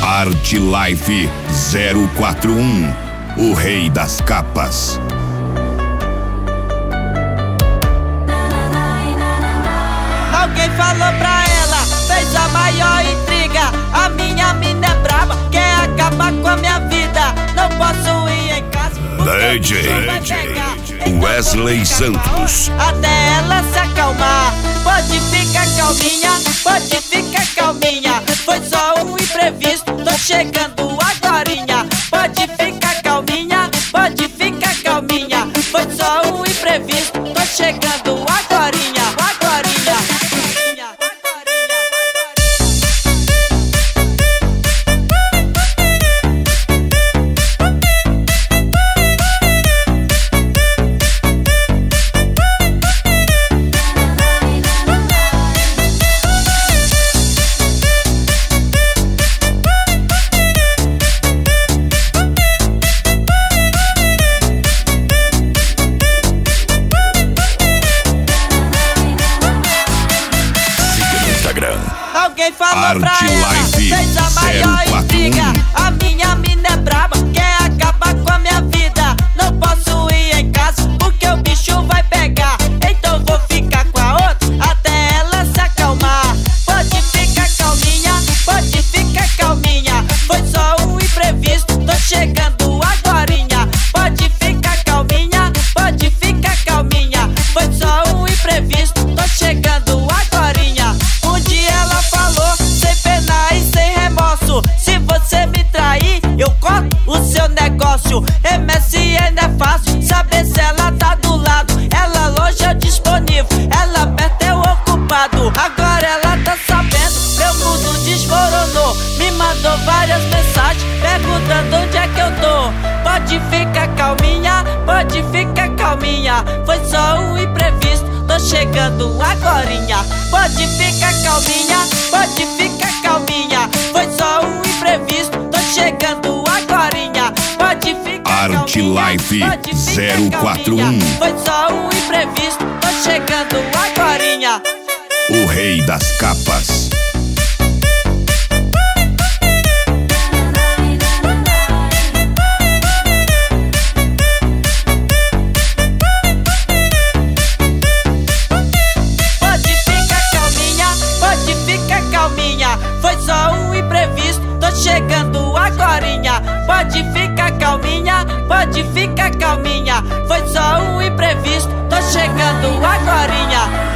Art Life 041, o rei das capas. Alguém falou pra ela, fez a maior intriga. A minha mina é braba, quer acabar com a minha vida. Não posso ir em casa porque DJ Wesley Santos. até ela se acalmar. Pode ficar calminha, pode ficar calminha. Foi só um imprevisto, tô chegando agorinha. Pode ficar calminha, pode ficar calminha. Foi só um imprevisto, tô chegando agorinha, agorinha. Alguém falou pra ela, fez a maior intriga. A minha mina é braba, quer acabar com a minha vida. Não posso ir em casa porque o bicho vai pegar. Então vou ficar com a outra até ela se acalmar. Pode ficar calminha, pode ficar calminha. Foi só um imprevisto, tô chegando agorinha. Pode ficar calminha, pode ficar calminha. Foi só um imprevisto, tô chegando agorinha. Um dia ela falou, sem pena e sem remorso: se você me trair, eu corto o seu negócio. MSN é fácil, saber se ela tá do lado. Ela longe é disponível, ela perto é o ocupado. Agora ela tá sabendo, meu mundo desmoronou. Me mandou várias mensagens, perguntando onde é que eu tô. Pode ficar calminha, pode ficar calminha. Foi só um imprevisto, tô chegando agorinha. Pode ficar calminha, pode ficar calminha. Foi só um imprevisto, tô chegando agorinha. Pode ficar Art calminha, Life pode ficar 041, calminha. Foi só um imprevisto, tô chegando agorinha. o rei das capas. Pode ficar calminha, pode ficar calminha. Foi só um imprevisto, tô chegando agorinha. Pode ficar calminha, pode ficar calminha. Foi só um imprevisto, tô chegando agorinha.